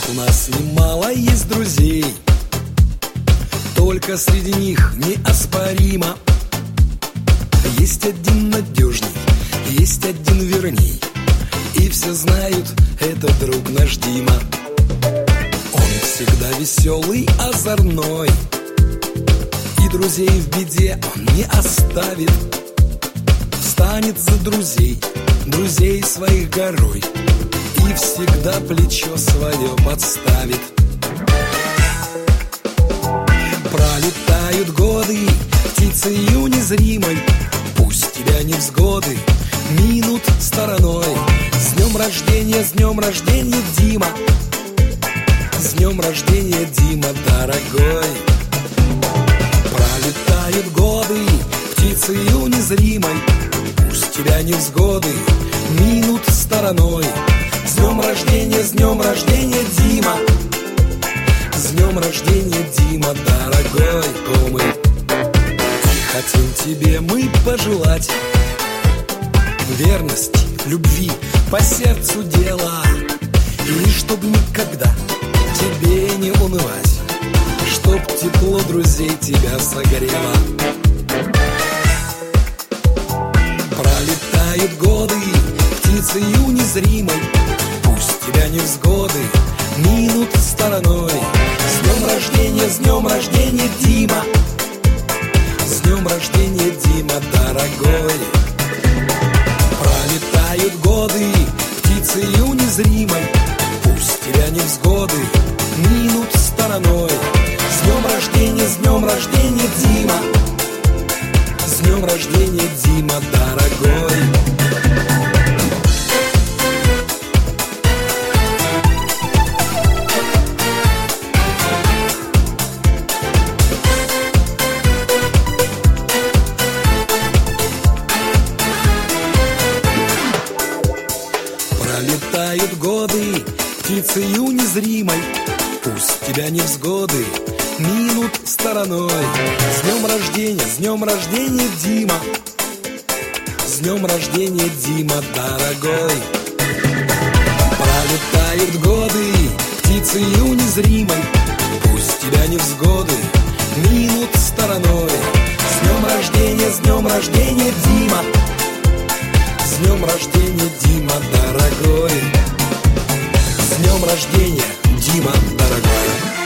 У нас немало есть друзей, только среди них неоспоримо есть один надежней, есть один верней, и все знают, это друг наш Дима. Он всегда веселый, озорной, и друзей в беде он не оставит. Встанет за друзей, друзей своих горой, и всегда плечо свое подставит. Пролетают годы, птицею незримой, пусть тебя невзгоды минут стороной. С днем рождения, Дима! С днем рождения, Дима, дорогой! Пролетают годы, птицею незримой, пусть тебя невзгоды минут стороной. С днем рождения, Дима! С днем рождения, Дима, дорогой мой! И хотим тебе мы пожелать верности, любви, по сердцу дела, и чтоб никогда тебе не унывать, чтоб тепло друзей тебя согрело. Пролетают годы, птицею незримой, пусть тебя невзгоды минут стороной. С днем рождения, Дима! С днем рождения, Дима, дорогой! Пролетают годы, птицею незримой, пусть тебя невзгоды минут стороной. С днем рождения, Дима! С днем рождения, Дима, дорогой! Пролетают годы, птицею незримой, пусть тебя невзгоды минут стороной. С днем рождения, Дима! С днем рождения, Дима, дорогой! Пролетают годы, птицею незримой, пусть тебя невзгоды минут стороной. С днем рождения, Дима! С днем рождения, Дима, дорогой! С днем рождения, Дима, дорогой!